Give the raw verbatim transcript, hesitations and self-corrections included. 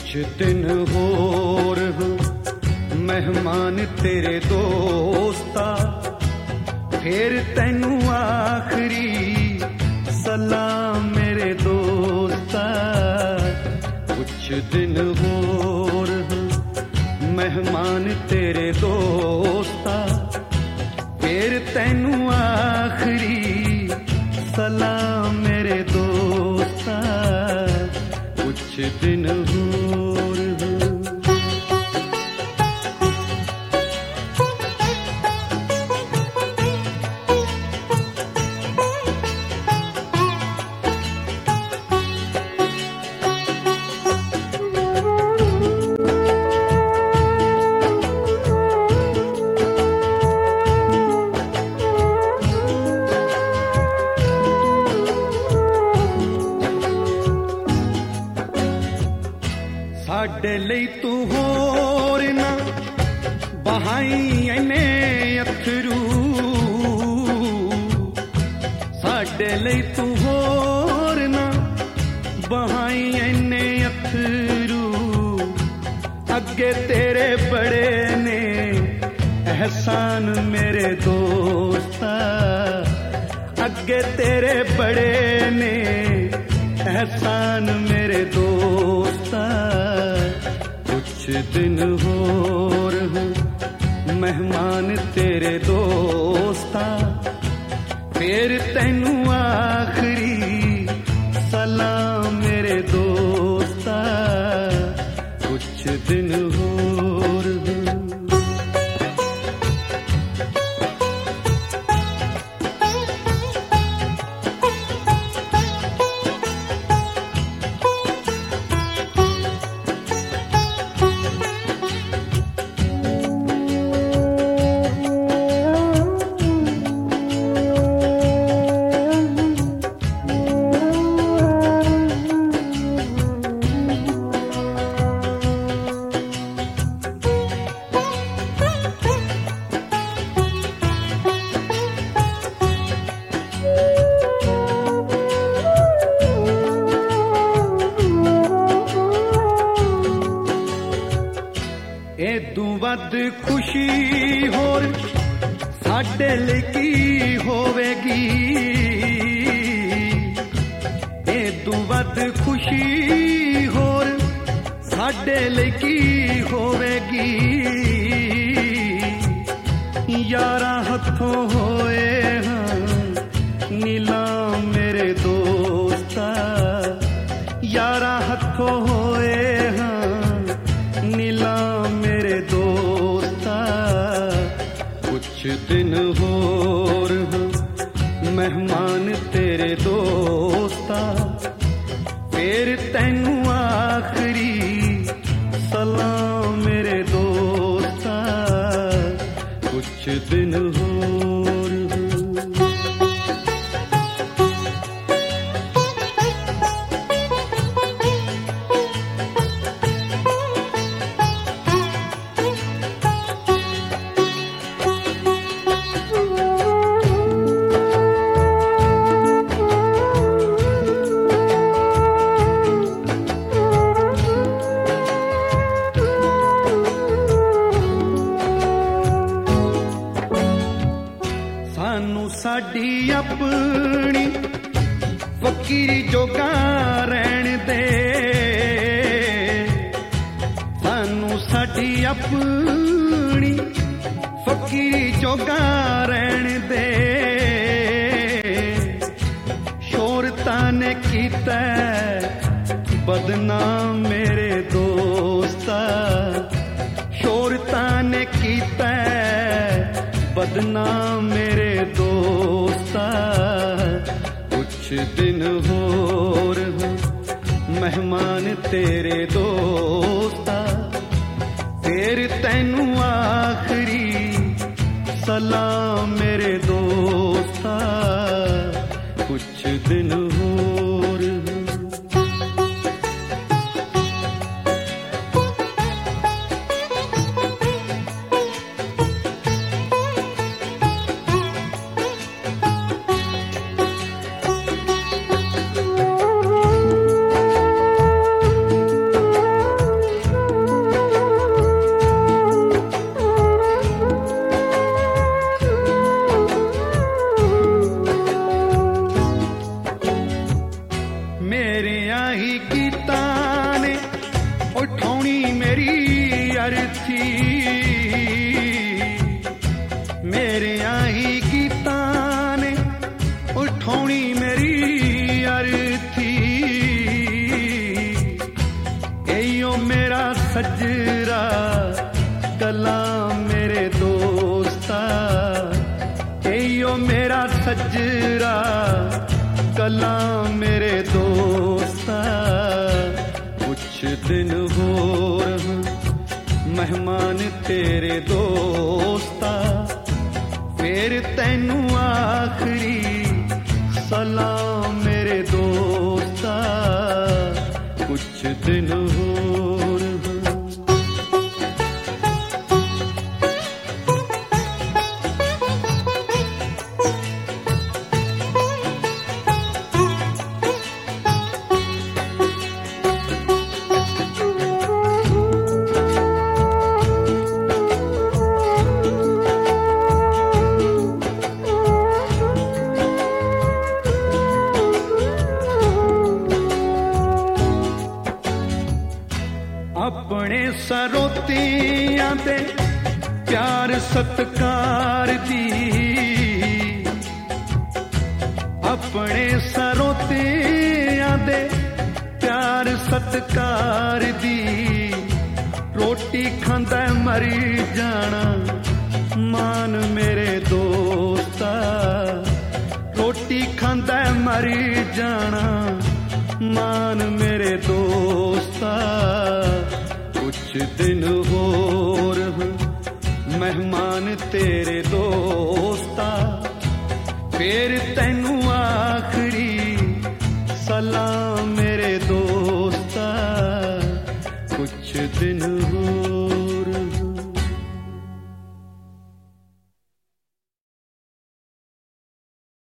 कुछ दिन होर मेहमान तेरे दोस्ता, फिर तैनू आखरी सलाम मेरे दोस्ता। कुछ दिन होर मेहमान तेरे दोस्ता, फिर तैनू आखरी सलाम मेरे दोस्ता। कुछ दिन होर साडे लई तू होर ना बहाई इन्ने अथरू, साडे लई तू होर ना बहाई इन्ने अथरू। अगे तेरे बड़े ने एहसान मेरे दोस्ता, अगे तेरे बड़े ने एहसान मेरे दोस्ता। कुछ दिन होर मेहमान तेरे दोस्ता, फिर तैनू आखरी सलाम मेरे दोस्ता। कुछ दिन होर एदू वध खुशी होर साडे लई की होवेगी, एदू वध खुशी होर साडे लई की होवेगी। यारा हथों होए हाँ नीलाम मेरे दोस्ता, यारा हथों होए हाँ नीलाम मेरे दोस्ता। कुछ दिन होर मेहमान तेरे दोस्ता, फिर तैनू आखरी सलाम मेरे दोस्ता। कुछ दिन होर सानू साडी अपनी फकीरी जोगा रहन दे, सानू साडी अपनी फकीरी जोगा रहन दे। शोहरतां ने कीता बदनाम मेरे दोस्ता, शोहरतां ने कीता बदनाम मेरे दोस्ता। कुछ दिन होर मेहमान तेरे दोस्ता, फिर तैनू आखरी सलाम मेरे दोस्ता। कुछ दिन होर एयो मेरा सजरा गला मेरे दोस्ता, एयो मेरा सजरा गला मेरे दोस्ता। कुछ दिन होर मेहमान तेरे दोस्ता, फिर तैनू आखरी सलाम मेरे दोस्ता। कुछ दिन होर अपने सरोतियां दे प्यार सत्कार दी, अपने सरोतियां दे प्यार सत्कार दी। रोटी खांदा मरी जाना मान मेरे दोस्ता, रोटी खांदा मरी जाना मान मेरे दोस्ता। कुछ दिन होर मेहमान तेरे दोस्ता, फिर तैनू आखरी सलाम मेरे दोस्ता। कुछ दिन होर